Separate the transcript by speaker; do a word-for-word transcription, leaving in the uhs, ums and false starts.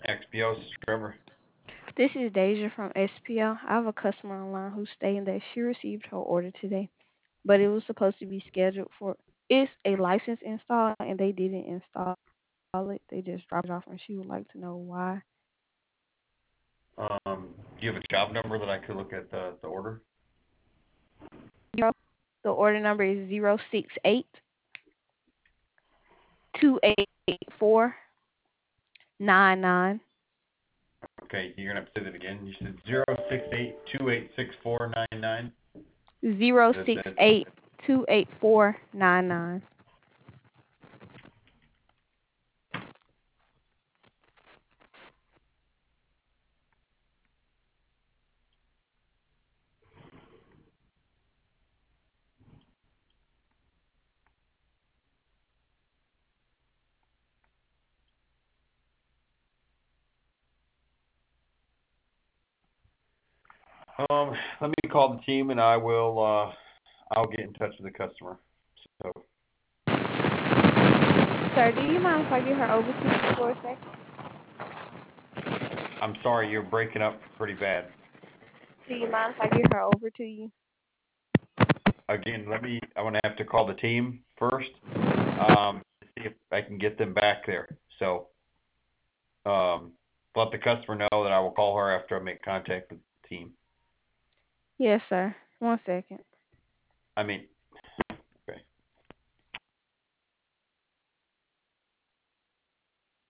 Speaker 1: X P O, this is Trevor.
Speaker 2: This is Deja from S P L. I have a customer online who's stating that she received her order today, but it was supposed to be scheduled for it's a license install and they didn't install it. They just dropped it off and she would like to know why.
Speaker 1: Um, do you have a job number that I could look at the, the order?
Speaker 2: Zero. The order number is zero six eight two eight four nine nine
Speaker 1: Okay, you're gonna have to say that again. You said zero six eight two eight six four nine nine.
Speaker 2: zero
Speaker 1: That's
Speaker 2: six
Speaker 1: it.
Speaker 2: eight two eight four nine nine.
Speaker 1: Um, let me call the team and I will uh I'll get in touch with the customer. So
Speaker 2: Sir, do you mind if I get her over to you for a second?
Speaker 1: I'm sorry, you're breaking up pretty bad.
Speaker 2: Do you mind if I get her over to you?
Speaker 1: Again, let me I'm gonna have to call the team first. Um, to see if I can get them back there. So um let the customer know that I will call her after I make contact with the team.
Speaker 2: Yes, sir. One second.
Speaker 1: I mean,